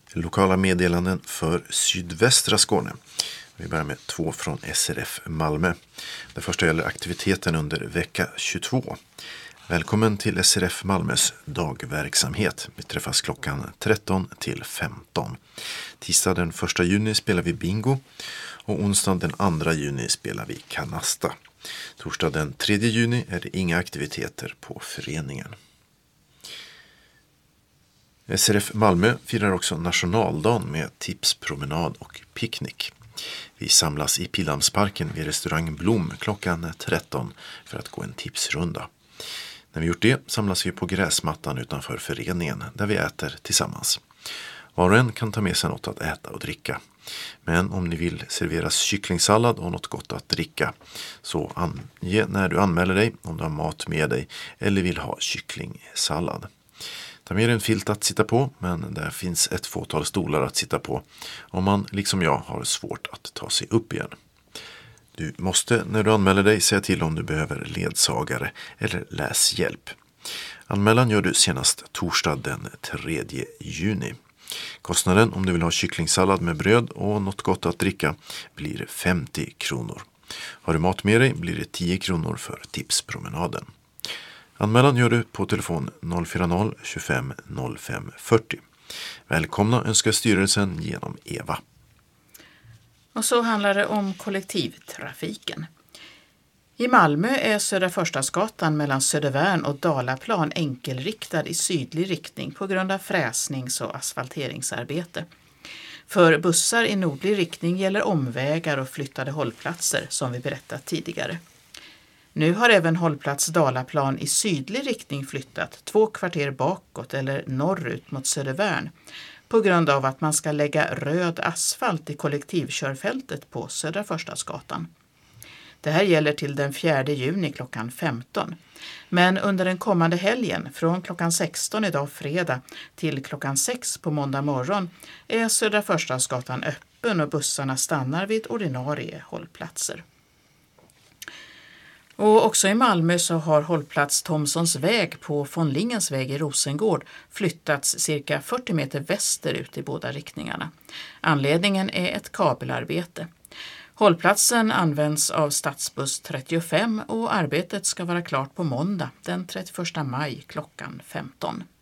Lokala meddelanden för sydvästra Skåne. Vi börjar med 2 från SRF Malmö. Det första gäller aktiviteten under vecka 22. Välkommen till SRF Malmös dagverksamhet. Vi träffas klockan 13 till 15. Tisdag den 1 juni spelar vi bingo och onsdag den 2 juni spelar vi kanasta. Torsdag den 3 juni är det inga aktiviteter på föreningen. SRF Malmö firar också nationaldagen med tipspromenad och picknick. Vi samlas i Pildammsparken vid restaurang Blom klockan 13 för att gå en tipsrunda. När vi gjort det samlas vi på gräsmattan utanför föreningen där vi äter tillsammans. Var och en kan ta med sig något att äta och dricka. Men om ni vill serveras kycklingsallad och något gott att dricka så ange när du anmäler dig om du har mat med dig eller vill ha kycklingsallad. Ta med en filt att sitta på, men där finns ett fåtal stolar att sitta på om man, liksom jag, har svårt att ta sig upp igen. Du måste när du anmäler dig säga till om du behöver ledsagare eller läshjälp. Anmälan gör du senast torsdag den 3 juni. Kostnaden om du vill ha kycklingsallad med bröd och något gott att dricka blir 50 kronor. Har du mat med dig blir det 10 kronor för tipspromenaden. Anmälan gör du på telefon 040 25 05 40. Välkomna önskar styrelsen genom Eva. Och så handlar det om kollektivtrafiken. I Malmö är Södra Förstadsgatan mellan Södervärn och Dalaplan enkelriktad i sydlig riktning på grund av fräsnings- och asfalteringsarbete. För bussar i nordlig riktning gäller omvägar och flyttade hållplatser som vi berättat tidigare. Nu har även hållplats Dalaplan i sydlig riktning flyttat 2 kvarter bakåt eller norrut mot Södervärn på grund av att man ska lägga röd asfalt i kollektivkörfältet på Södra Förstadsgatan. Det här gäller till den 4 juni klockan 15. Men under den kommande helgen från klockan 16 idag fredag till klockan 6 på måndag morgon är Södra Förstadsgatan öppen och bussarna stannar vid ordinarie hållplatser. Och också i Malmö så har hållplats Thomsons väg på von Lingens väg i Rosengård flyttats cirka 40 meter västerut i båda riktningarna. Anledningen är ett kabelarbete. Hållplatsen används av stadsbuss 35 och arbetet ska vara klart på måndag den 31 maj klockan 15.